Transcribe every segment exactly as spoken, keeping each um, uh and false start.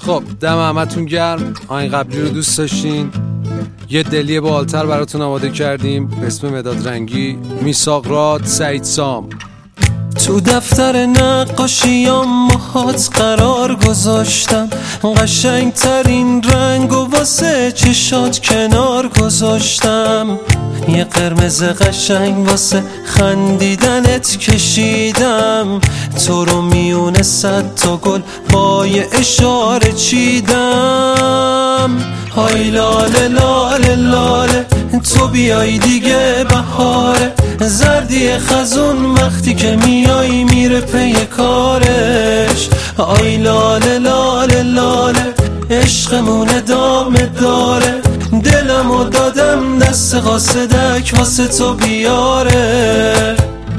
خب دم همتون گرم. آین قبلی رو دوست داشتین؟ یه دلی بالتر براتون آماده کردیم به اسم مداد رنگی، میثاق راد، سعید سام. تو دفتر نقاشیام باهات قرار گذاشتم، قشنگ ترین رنگ و واسه چشات کنار گذاشتم، یه قرمز قشنگ واسه خندیدنت کشیدم، تو رو میونه صد تا گل با یه اشاره چیدم. های لاله لاله لاله تو بیای دیگه بهاره، زردی خزون وقتی که میای میره پی کارش. آی لاله لاله لاله عشقمون ادامه داره، دلمو دادم دست قاصدک واسه تو بیاره.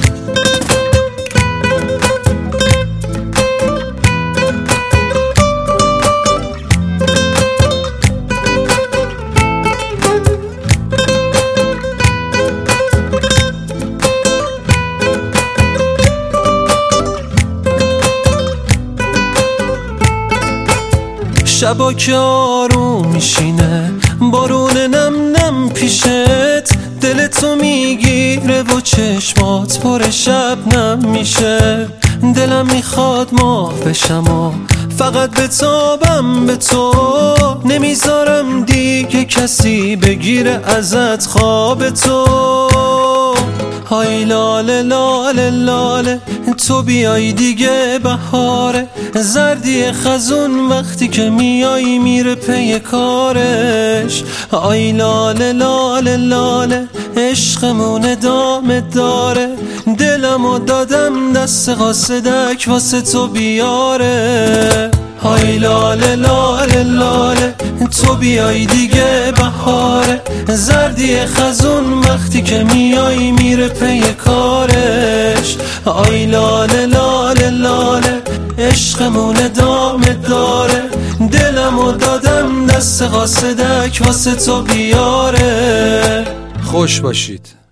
شبا که آروم میشینه بارون نم نم پیشت، دلتو میگیره و چشمات پر شبنم میشه. دلم میخواد ماه بشم و فقط بتابم به تو، نمیذارم دیگه کسی بگیره ازت خواب تو. های لاله لاله لاله تو بیای دیگه بهاره، زردی خزون وقتی که میای میره پی کارش. های لاله لاله لاله عشقمون ادامه داره، دلمو دادم دست قاصدک واسه تو بیاره. های لاله لاله لاله تو بیای دیگه بهاره، زردی خزون وقتی که میای میره پی کارش. های لاله لاله لاله عشقمون ادامه داره، دلمو دادم دست قاصدک واسه تو بیاره. خوش باشید.